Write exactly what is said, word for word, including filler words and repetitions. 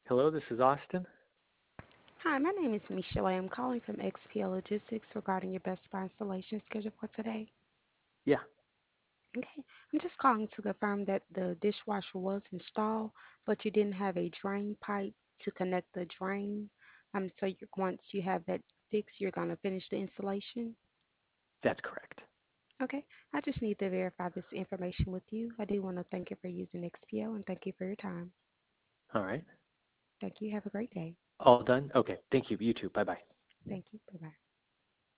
Hello, this is Austin. Hi, my name is Michelle. I am calling from X P L Logistics regarding your Best Buy installation schedule for today. Yeah, Okay, I'm just calling to confirm that the dishwasher was installed, but you didn't have a drain pipe to connect the drain. Um, so you, once you have that fixed, you're going to finish the installation. that's correct. Okay, I just need to verify this information with you. I do want to thank you for using X P L and thank you for your time. All right. Thank you. Have a great day. All done? Okay. Thank you. You too. Bye bye. Thank you. Bye bye.